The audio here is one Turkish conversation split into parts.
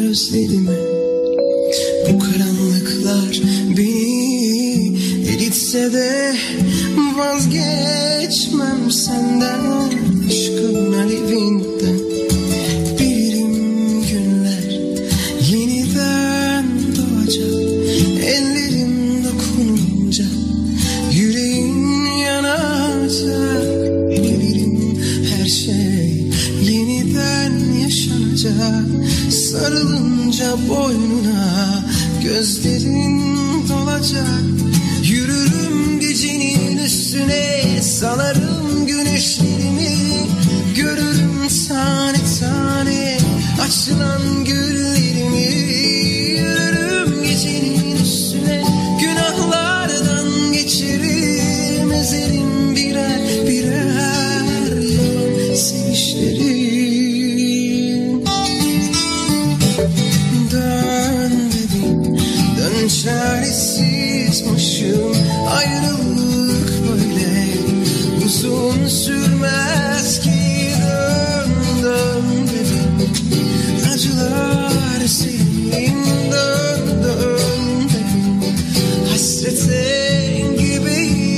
özledime. Bu karanlıklar beni eritse de vazgeçmem senden, aşkın alevinden. Bilirim günler yeniden doğacak, ellerim dokununca yüreğin yanacak. Bilirim her şey yeniden yaşanacak, sarılınca boynuna gözlerin dolacak. Yürürüm gecenin üstüne, salarım güneşlerimi, görürüm tane tane açılan güllerimi. Yürürüm gecenin üstüne, günahlardan geçerim, ezerim birer birer yalan sevişleri. Dön dedim, dön çaresiz başım, ayrılık böyle uzun sürmez ki. Dön dön dedim, acılar senin. Dön dön dedim, hasrete gibiyim.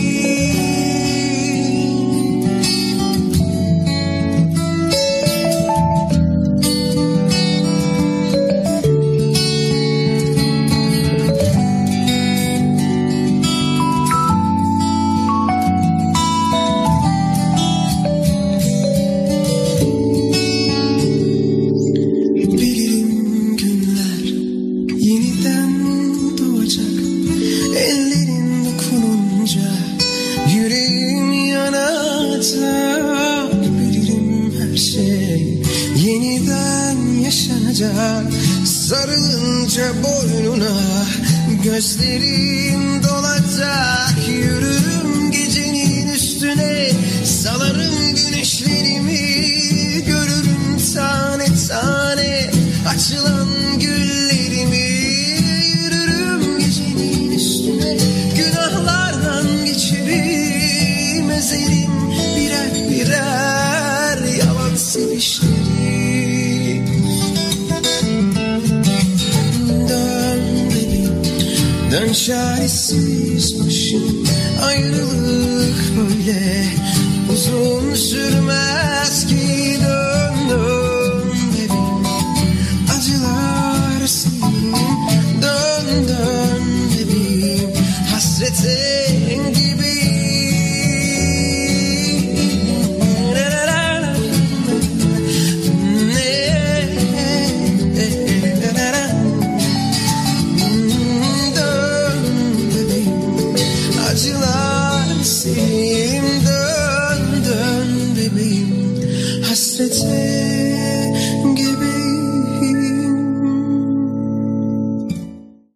Bilirim günler yeniden doğacak, ellerin dokununca yüreğim yanacak. Bilirim her şey yeniden yaşanacak, sarılınca boynuna gözlerim dolacak. Yürürüm gecenin üstüne, salarım güneşlerimi, görürüm tane tane açılan güllerimi. Yürürüm gecenin üstüne, günahlardan geçerim, ezerim birer birer yalan sevişleri. Dön dedim, dön çaresiz başım, ayrılık böyle uzun sürer.